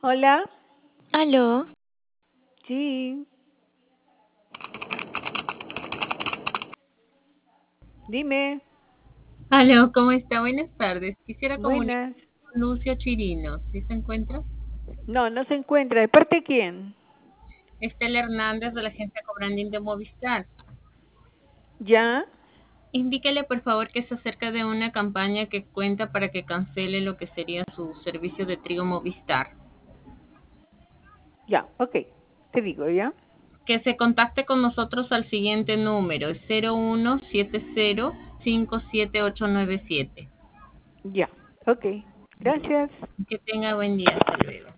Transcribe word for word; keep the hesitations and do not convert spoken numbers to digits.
Hola, Aló, sí, dime, Aló, ¿cómo está? Buenas tardes. Quisiera comunicar buenas. con Lucio Chirino. ¿Sí se encuentra? No, no se encuentra. ¿De parte de quién? Estel Hernández de la agencia Cobrandín de Movistar. ¿Ya? Indíquele, por favor, que se acerca de una campaña que cuenta para que cancele lo que sería su servicio de trigo Movistar. Ya, ok. Te digo, ¿ya? Que se contacte con nosotros al siguiente número, es cero uno siete cero cinco siete ocho nueve siete. Ya, ok. Gracias. Que tenga buen día. Hasta luego.